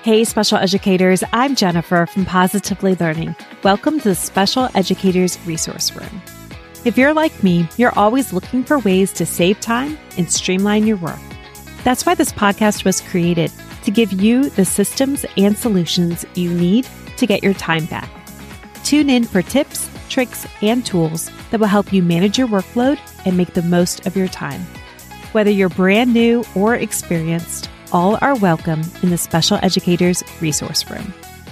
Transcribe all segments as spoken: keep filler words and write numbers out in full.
Hey, special educators, I'm Jennifer from Positively Learning. Welcome to the Special Educators Resource Room. If you're like me, you're always looking for ways to save time and streamline your work. That's why this podcast was created, to give you the systems and solutions you need to get your time back. Tune in for tips, tricks, and tools that will help you manage your workload and make the most of your time. Whether you're brand new or experienced, all are welcome in the Special Educators Resource Room.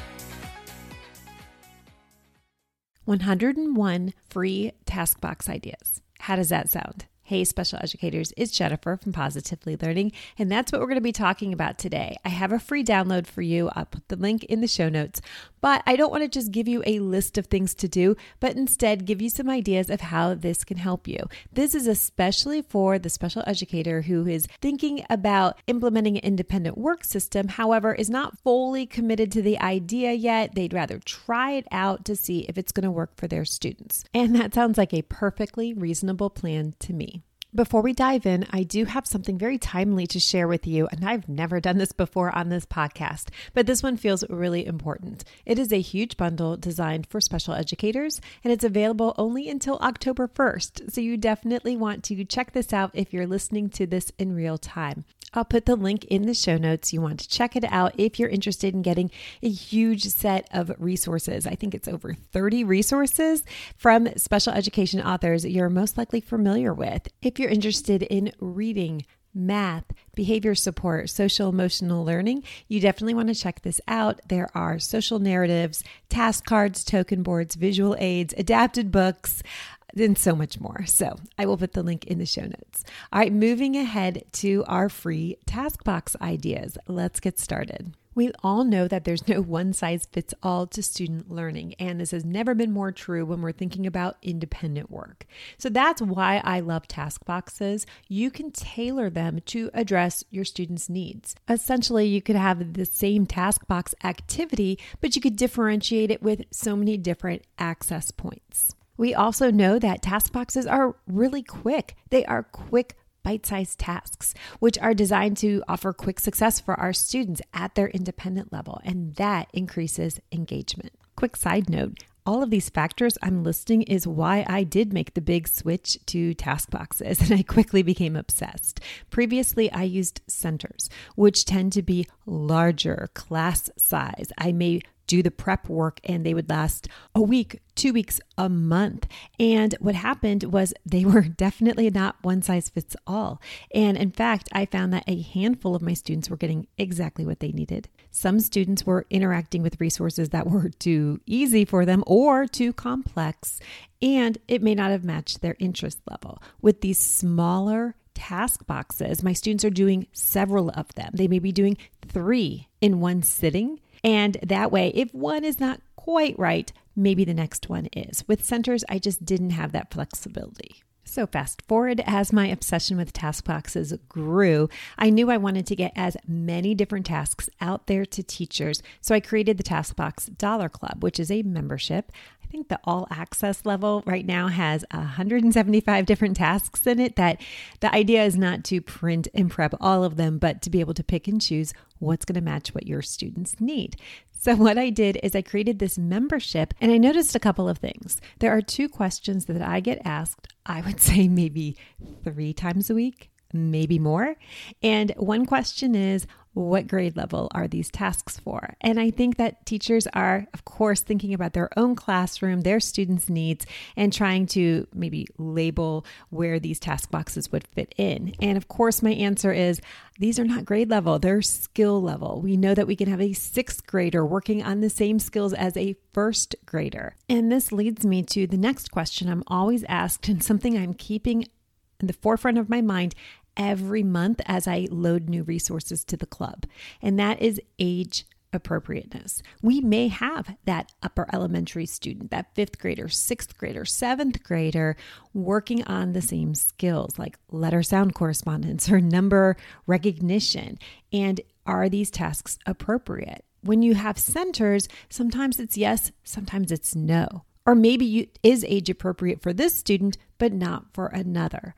one hundred one free task box ideas. How does that sound? Hey, special educators, it's Jennifer from Positively Learning, and that's what we're going to be talking about today. I have a free download for you. I'll put the link in the show notes, but I don't want to just give you a list of things to do, but instead give you some ideas of how this can help you. This is especially for the special educator who is thinking about implementing an independent work system, however, is not fully committed to the idea yet. They'd rather try it out to see if it's going to work for their students. And that sounds like a perfectly reasonable plan to me. Before we dive in, I do have something very timely to share with you, and I've never done this before on this podcast, but this one feels really important. It is a huge bundle designed for special educators, and it's available only until October first, so you definitely want to check this out if you're listening to this in real time. I'll put the link in the show notes. You want to check it out if you're interested in getting a huge set of resources. I think it's over thirty resources from special education authors you're most likely familiar with. If you're interested in reading, math, behavior support, social emotional learning, you definitely want to check this out. There are social narratives, task cards, token boards, visual aids, adapted books, and so much more. So I will put the link in the show notes. All right, moving ahead to our free task box ideas. Let's get started. We all know that there's no one size fits all to student learning, and this has never been more true when we're thinking about independent work. So that's why I love task boxes. You can tailor them to address your students' needs. Essentially, you could have the same task box activity, but you could differentiate it with so many different access points. We also know that task boxes are really quick. They are quick bite-sized tasks, which are designed to offer quick success for our students at their independent level, and that increases engagement. Quick side note, all of these factors I'm listing is why I did make the big switch to task boxes, and I quickly became obsessed. Previously, I used centers, which tend to be larger class size. I may do the prep work and they would last a week, two weeks, a month. And what happened was they were definitely not one size fits all. And in fact, I found that a handful of my students were getting exactly what they needed. Some students were interacting with resources that were too easy for them or too complex, and it may not have matched their interest level. With these smaller task boxes, my students are doing several of them. They may be doing three in one sitting. And that way, if one is not quite right, maybe the next one is. With centers, I just didn't have that flexibility. So fast forward, as my obsession with task boxes grew, I knew I wanted to get as many different tasks out there to teachers. So I created the TaskBox Dollar Club, which is a membership. I think the all access level right now has one hundred seventy-five different tasks in it. That the idea is not to print and prep all of them, but to be able to pick and choose what's going to match what your students need. So what I did is I created this membership, and I noticed a couple of things. There are two questions that I get asked, I would say maybe three times a week, maybe more. And one question is, what grade level are these tasks for? And I think that teachers are, of course, thinking about their own classroom, their students' needs, and trying to maybe label where these task boxes would fit in. And of course, my answer is, these are not grade level, they're skill level. We know that we can have a sixth grader working on the same skills as a first grader. And this leads me to the next question I'm always asked, and something I'm keeping in the forefront of my mind every month as I load new resources to the club. And that is age appropriateness. We may have that upper elementary student, that fifth grader, sixth grader, seventh grader working on the same skills like letter sound correspondence or number recognition. And are these tasks appropriate? When you have centers, sometimes it's yes, sometimes it's no. Or maybe it is age appropriate for this student, but not for another.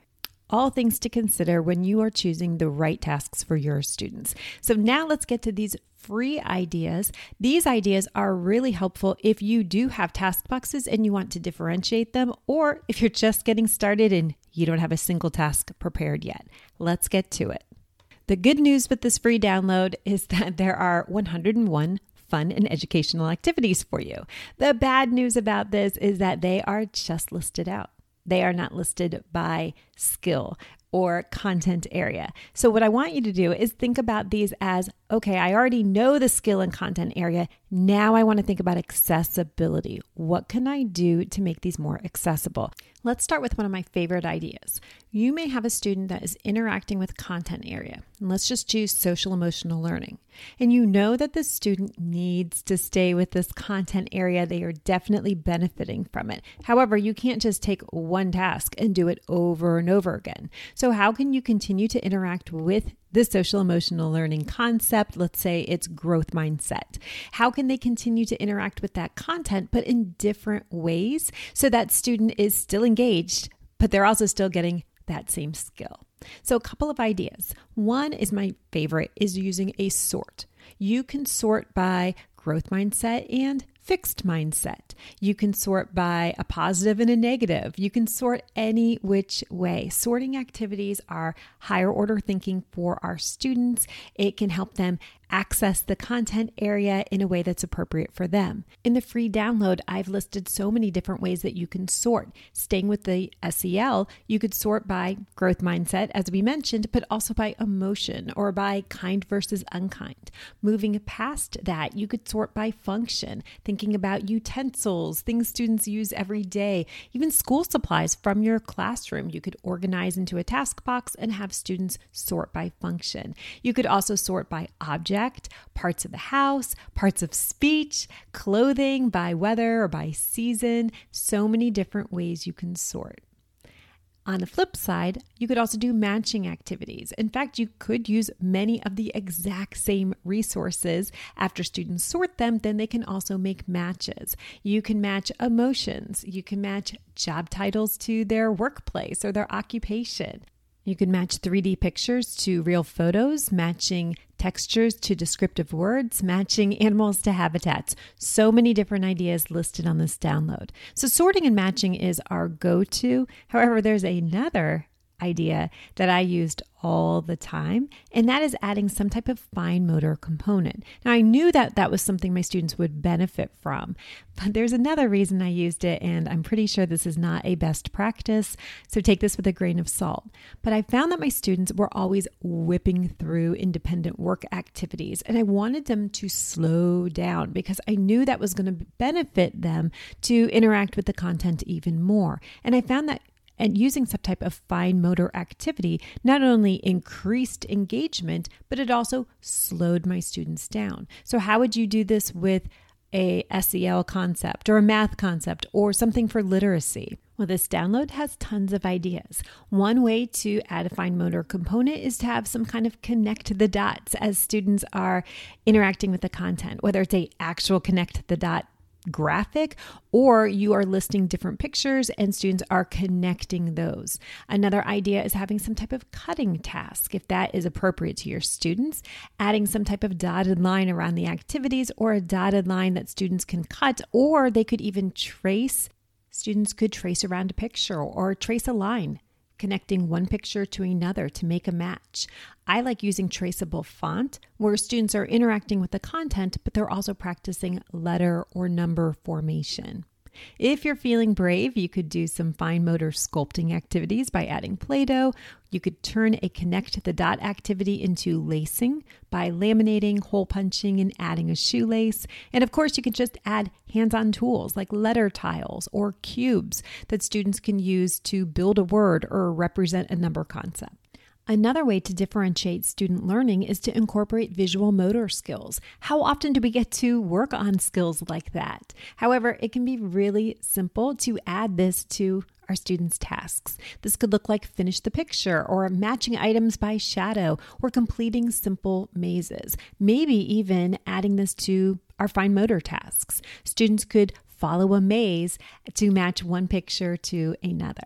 all things to consider when you are choosing the right tasks for your students. So now let's get to these free ideas. These ideas are really helpful if you do have task boxes and you want to differentiate them, or if you're just getting started and you don't have a single task prepared yet. Let's get to it. The good news with this free download is that there are one hundred one fun and educational activities for you. The bad news about this is that they are just listed out. They are not listed by skill or content area. So what I want you to do is think about these as, okay, I already know the skill and content area. Now I want to think about accessibility. What can I do to make these more accessible? Let's start with one of my favorite ideas. You may have a student that is interacting with content area. And let's just choose social emotional learning. And you know that the student needs to stay with this content area. They are definitely benefiting from it. However, you can't just take one task and do it over and over again. So how can you continue to interact with the social emotional learning concept? Let's say it's growth mindset. How can they continue to interact with that content, but in different ways so that student is still engaged, but they're also still getting that same skill? So a couple of ideas. One is my favorite is using a sort. You can sort by growth mindset and fixed mindset. You can sort by a positive and a negative. You can sort any which way. Sorting activities are higher order thinking for our students. It can help them access the content area in a way that's appropriate for them. In the free download, I've listed so many different ways that you can sort. Staying with the S E L, you could sort by growth mindset, as we mentioned, but also by emotion or by kind versus unkind. Moving past that, you could sort by function, thinking about utensils, things students use every day, even school supplies from your classroom. You could organize into a task box and have students sort by function. You could also sort by object, parts of the house, parts of speech, clothing, by weather or by season. So many different ways you can sort. On the flip side, you could also do matching activities. In fact, you could use many of the exact same resources. After students sort them, then they can also make matches. You can match emotions. You can match job titles to their workplace or their occupation. You can match three D pictures to real photos, matching textures to descriptive words, matching animals to habitats. So many different ideas listed on this download. So sorting and matching is our go-to. However, there's another idea that I used all the time, and that is adding some type of fine motor component. Now, I knew that that was something my students would benefit from, but there's another reason I used it, and I'm pretty sure this is not a best practice, so take this with a grain of salt. But I found that my students were always whipping through independent work activities, and I wanted them to slow down because I knew that was going to benefit them to interact with the content even more. And I found that And using some type of fine motor activity not only increased engagement, but it also slowed my students down. So how would you do this with a S E L concept or a math concept or something for literacy? Well, this download has tons of ideas. One way to add a fine motor component is to have some kind of connect the dots as students are interacting with the content, whether it's a actual connect the dot graphic, or you are listing different pictures and students are connecting those. Another idea is having some type of cutting task, if that is appropriate to your students, adding some type of dotted line around the activities or a dotted line that students can cut, or they could even trace. Students could trace around a picture or trace a line, connecting one picture to another to make a match. I like using traceable font where students are interacting with the content, but they're also practicing letter or number formation. If you're feeling brave, you could do some fine motor sculpting activities by adding Play-Doh. You could turn a connect the dot activity into lacing by laminating, hole punching, and adding a shoelace. And of course, you could just add hands-on tools like letter tiles or cubes that students can use to build a word or represent a number concept. Another way to differentiate student learning is to incorporate visual motor skills. How often do we get to work on skills like that? However, it can be really simple to add this to our students' tasks. This could look like finish the picture or matching items by shadow or completing simple mazes. Maybe even adding this to our fine motor tasks. Students could follow a maze to match one picture to another.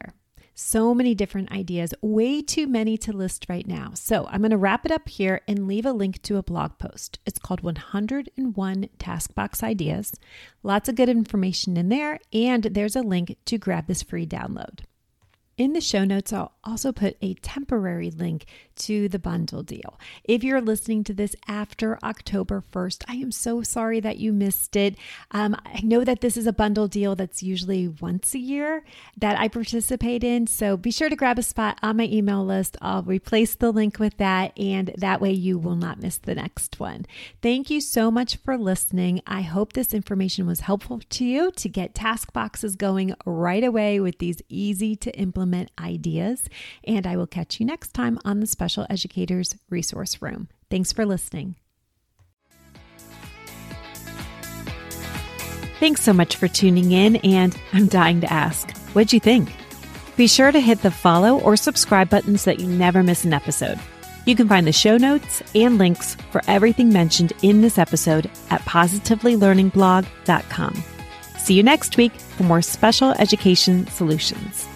So many different ideas, way too many to list right now. So I'm going to wrap it up here and leave a link to a blog post. It's called one hundred one TaskBox Ideas. Lots of good information in there, and there's a link to grab this free download. In the show notes, I'll also put a temporary link to the bundle deal. If you're listening to this after October first, I am so sorry that you missed it. Um, I know that this is a bundle deal that's usually once a year that I participate in. So be sure to grab a spot on my email list. I'll replace the link with that, and that way you will not miss the next one. Thank you so much for listening. I hope this information was helpful to you to get task boxes going right away with these easy to implement ideas. And I will catch you next time on the Special Educators Resource Room. Thanks for listening. Thanks so much for tuning in, and I'm dying to ask, what'd you think? Be sure to hit the follow or subscribe buttons so that you never miss an episode. You can find the show notes and links for everything mentioned in this episode at positively learning blog dot com. See you next week for more special education solutions.